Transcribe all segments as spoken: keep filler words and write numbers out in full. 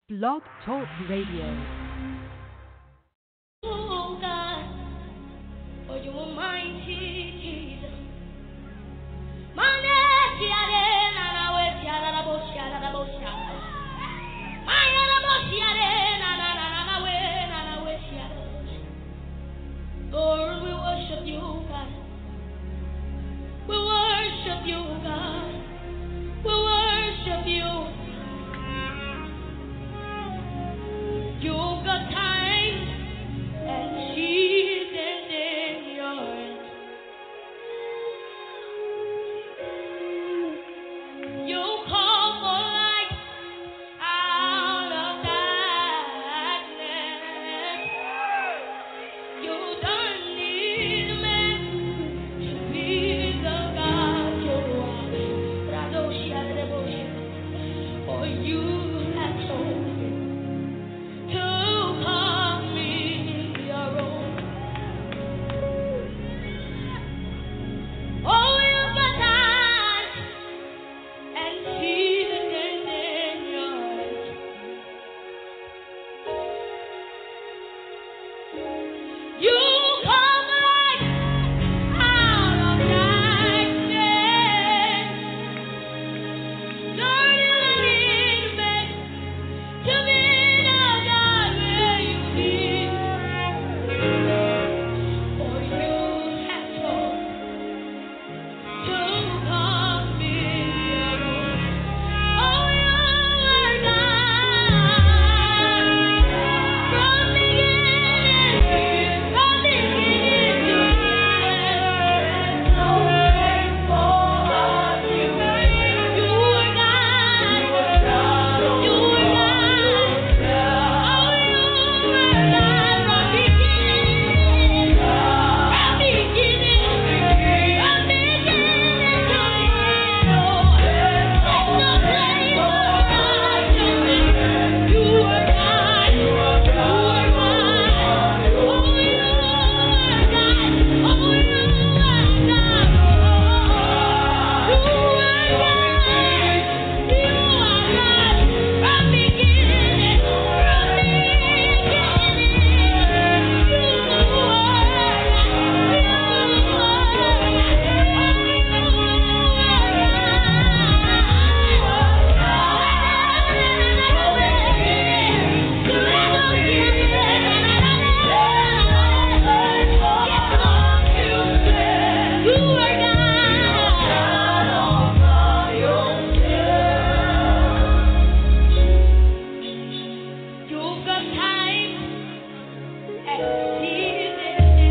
Blog Talk Radio. Oh God, for you are mighty Jesus. Lord, we worship you, God. We worship you, God. We worship you. You've got time and seasons in your hands. You call for light out of darkness. You don't need men to be the God you are. Radoshia Reboshi. For you have chosen to call me your own. Oh, you've got time and seasons in your hands. You come light out of darkness. Lord, you don't need men to be the God where you be. For you have chosen to call me your own. Oh, you are God from beginning, from beginning to end. So faithful are you. You are God. You are God. Oh, you are God from beginning, from beginning, from beginning to end. Oh, there's no place for argument. You are God. You are God. Oh, you are God. Oh, you are God. You are God. You are God from beginning, from beginning. You You've got time and seasons in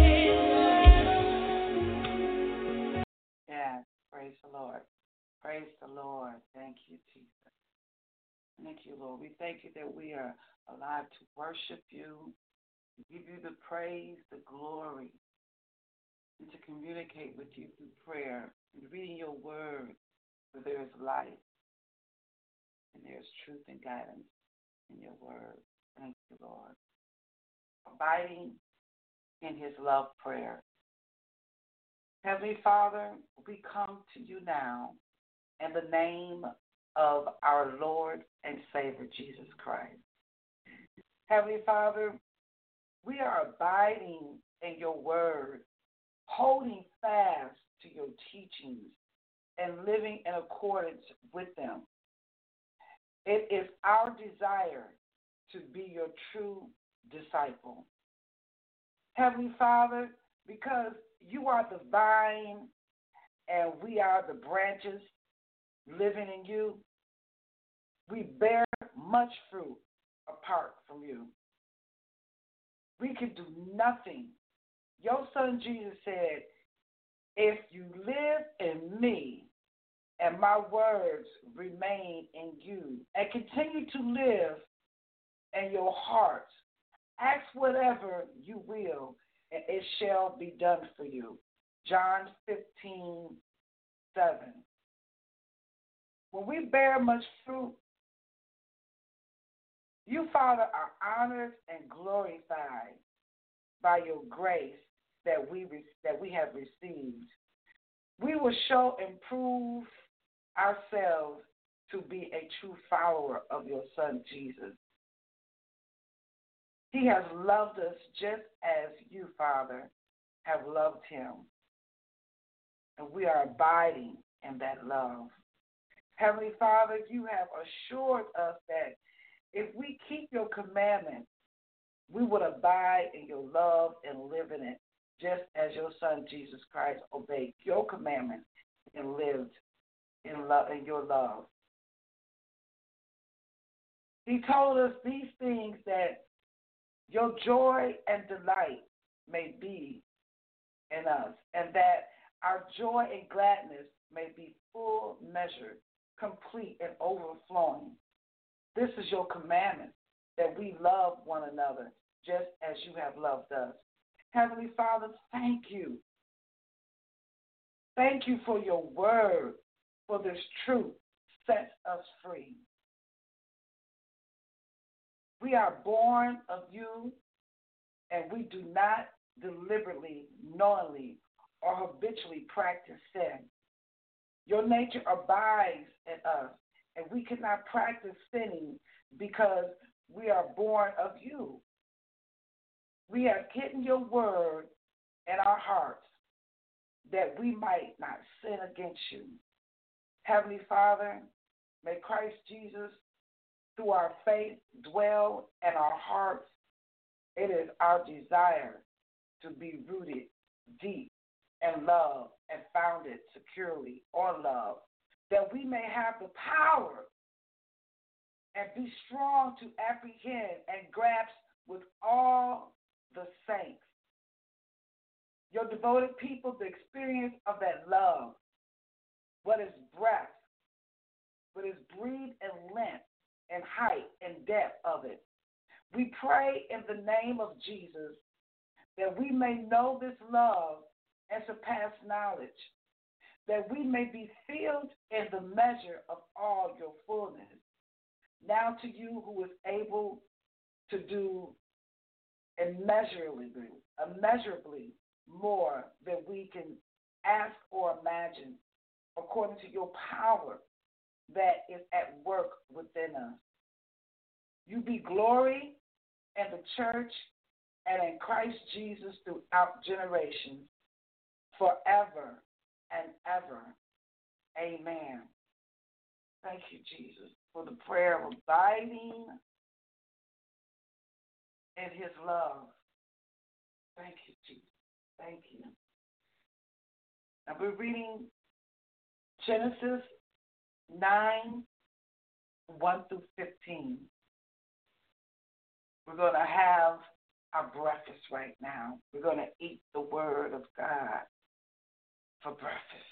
your Yes, praise the Lord. Praise the Lord. Thank you, Jesus. Thank you, Lord. We thank you that we are alive to worship you, to give you the praise, the glory, and to communicate with you through prayer and reading your word, where there is life and there is truth and guidance in your word. Thank you, Lord. Abiding in his love prayer. Heavenly Father, we come to you now in the name of our Lord and Savior, Jesus Christ. Heavenly Father, we are abiding in your word, holding fast to your teachings and living in accordance with them. It is our desire to be your true disciple. Heavenly Father, because you are the vine and we are the branches living in you, we bear much fruit apart from you. We can do nothing. Your son Jesus said, if you live in me and my words remain in you and continue to live in your hearts, ask whatever you will and it shall be done for you. John fifteen seven. When we bear much fruit, you, Father, are honored and glorified by your grace that we re- that we have received. We will show and prove ourselves to be a true follower of your Son, Jesus. He has loved us just as you, Father, have loved him. And we are abiding in that love. Heavenly Father, you have assured us that if we keep your commandments, we would abide in your love and live in it, just as your Son, Jesus Christ, obeyed your commandments and lived in, love, in your love. He told us these things that your joy and delight may be in us, and that our joy and gladness may be full measure, complete and overflowing. This is your commandment, that we love one another just as you have loved us. Heavenly Father, thank you. Thank you for your word, for this truth sets us free. We are born of you, and we do not deliberately, knowingly, or habitually practice sin. Your nature abides in us, and we cannot practice sinning because we are born of you. We have hidden your word in our hearts that we might not sin against you. Heavenly Father, may Christ Jesus, through our faith, dwell in our hearts. It is our desire to be rooted deep in love and founded securely on love, that we may have the power and be strong to apprehend and grasp with all the saints, your devoted people, the experience of that love, what is breadth, what is breadth and length and height and depth of it. We pray in the name of Jesus that we may know this love and surpass knowledge, that we may be filled in the measure of all your fullness. Now to you who is able to do immeasurably, immeasurably more than we can ask or imagine, according to your power that is at work within us. You be glory in the church and in Christ Jesus throughout generations, forever and ever. Amen. Thank you, Jesus, for the prayer of abiding in his love. Thank you, Jesus. Thank you. Now we're reading Genesis nine, one through fifteen. We're going to have our breakfast right now. We're going to eat the word of God for breakfast.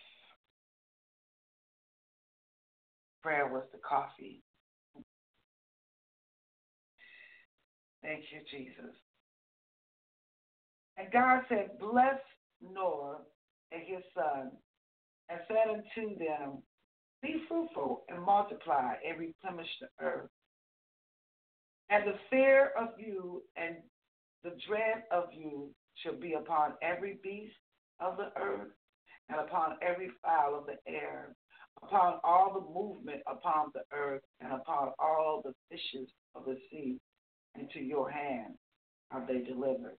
Prayer was the coffee. Thank you, Jesus. And God said, bless Noah and his son, and said unto them, be fruitful and multiply and replenish the earth. And the fear of you and the dread of you shall be upon every beast of the earth, and upon every fowl of the air, upon all the movement upon the earth, and upon all the fishes of the sea. Into your hand are they delivered.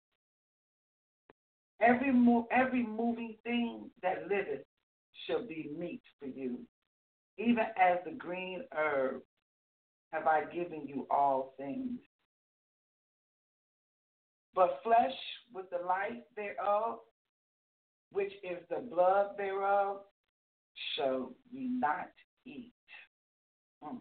Every mo- every moving thing that liveth shall be meat for you. Even as the green herb have I given you all things. But flesh with the life thereof, which is the blood thereof, shall ye not eat. Mm.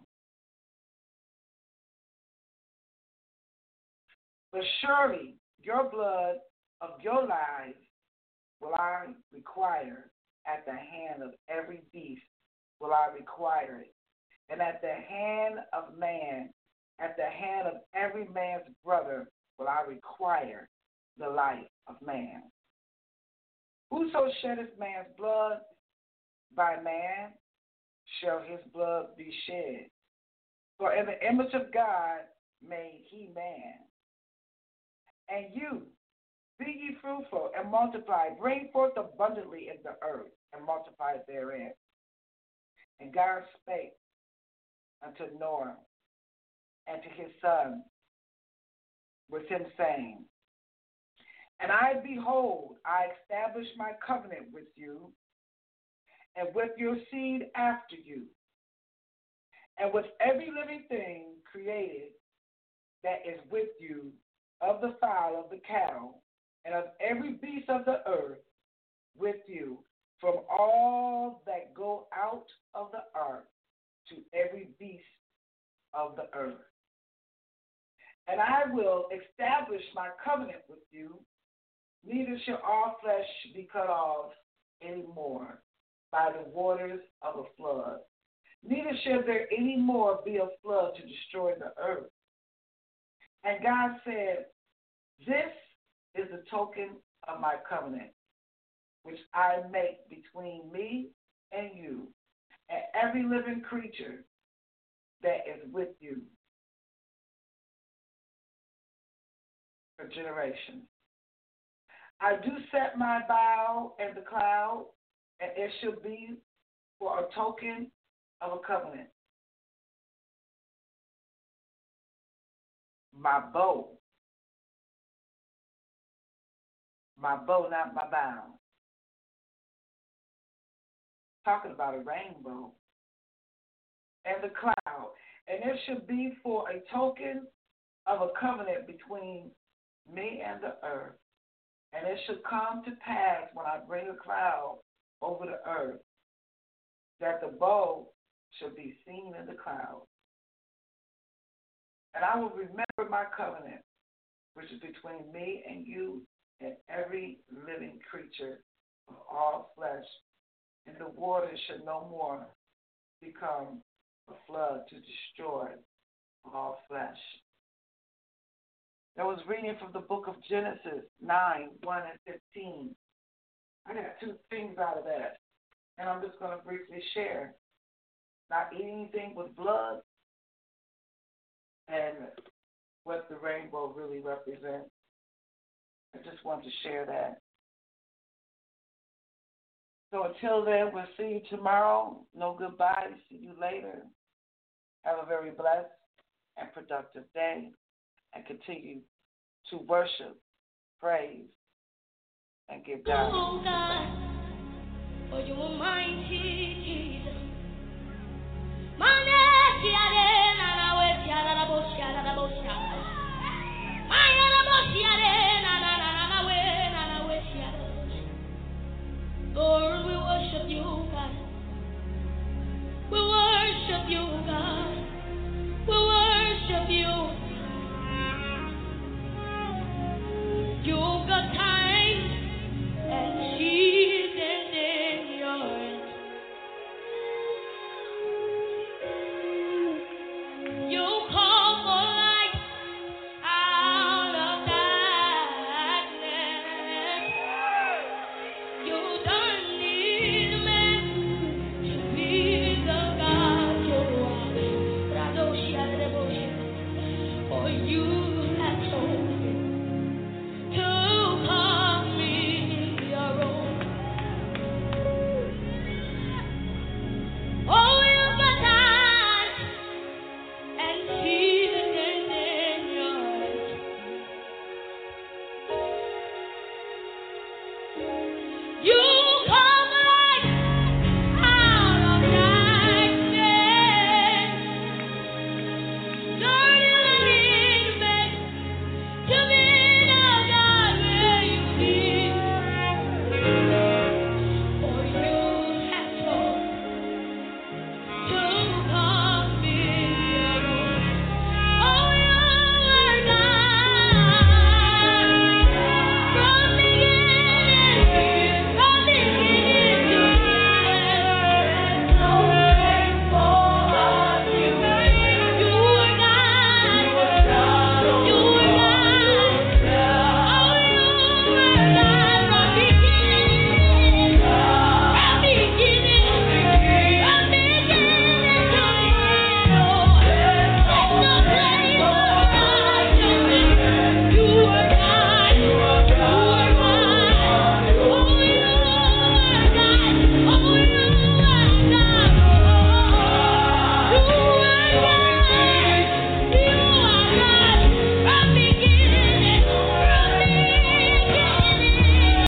But surely your blood of your lives will I require at the hand of every beast will I require it. And at the hand of man, at the hand of every man's brother will I require the life of man. Whoso sheddeth man's blood, by man shall his blood be shed. For in the image of God made he man. And you, be ye fruitful and multiply, bring forth abundantly in the earth, and multiply therein. And God spake unto Noah and to his son, with him, saying, and I, behold, I establish my covenant with you and with your seed after you, and with every living thing created that is with you, of the fowl of the cattle, and of every beast of the earth with you, from all that go out of the ark to every beast of the earth. And I will establish my covenant with you, neither shall all flesh be cut off any more by the waters of a flood, neither shall there any more be a flood to destroy the earth. And God said, this is the token of my covenant, which I make between me and you, and every living creature that is with you for generations. I do set my bow in the cloud, and it shall be for a token of a covenant. My bow, my bow, not my bow. Talking about a rainbow. And the cloud, and it shall be for a token of a covenant between me and the earth. And it shall come to pass when I bring a cloud over the earth, that the bow shall be seen in the cloud. And I will remember my covenant, which is between me and you and every living creature of all flesh. And the waters shall no more become a flood to destroy all flesh. That was reading from the book of Genesis nine, one and fifteen. I got two things out of that, and I'm just going to briefly share. Not eating anything with blood and what the rainbow really represents. I just want to share that. So until then, we'll see you tomorrow. No goodbye. See you later. Have a very blessed and productive day, and continue to worship, praise, and give God. Oh God, for you are mighty Jesus. My name